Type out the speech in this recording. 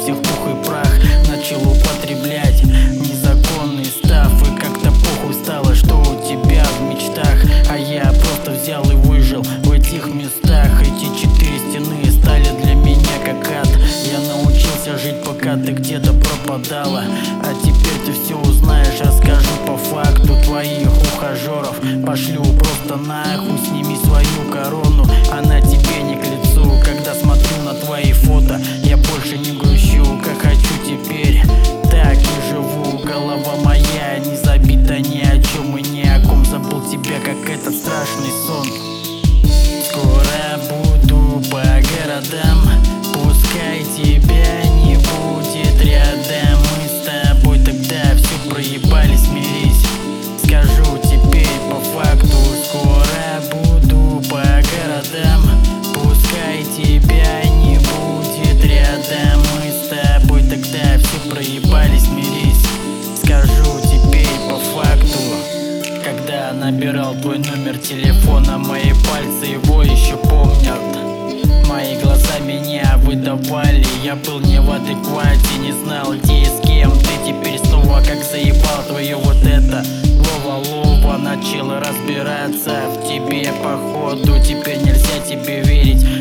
всех пух и прах. Начал употреблять незаконный став, и как-то похуй стало, что у тебя в мечтах. А я просто взял и выжил в этих местах. Эти 4 стены стали для меня как ад. Я научился жить, пока ты где-то пропадала. А теперь ты все узнаешь, расскажу по факту твоих ухажеров. Пошлю просто нахуй, сними свою корону, она тебе не к лицу. Когда смотрю на твои фото, я больше не грущу, как хочу теперь, так и живу. Голова моя не забита ни о чем и ни о ком. Забыл тебя, как этот страшный сон. Скоро буду по городам, пускай тебя не будет рядом. Мы с тобой тогда все проебали, смирись. Скажу теперь по факту, скоро буду по городам, пускай тебя не будет рядом. Мы с тобой тогда все проебали, смирись. Скажу теперь по факту. Когда набирал твой номер телефона, мои пальцы его еще помнят. Мои глаза меня выдавали, я был не в адеквате, не знал где и с кем. Ты теперь снова как заебал твое вот это лова. Начал разбираться в тебе походу, теперь нельзя тебе верить.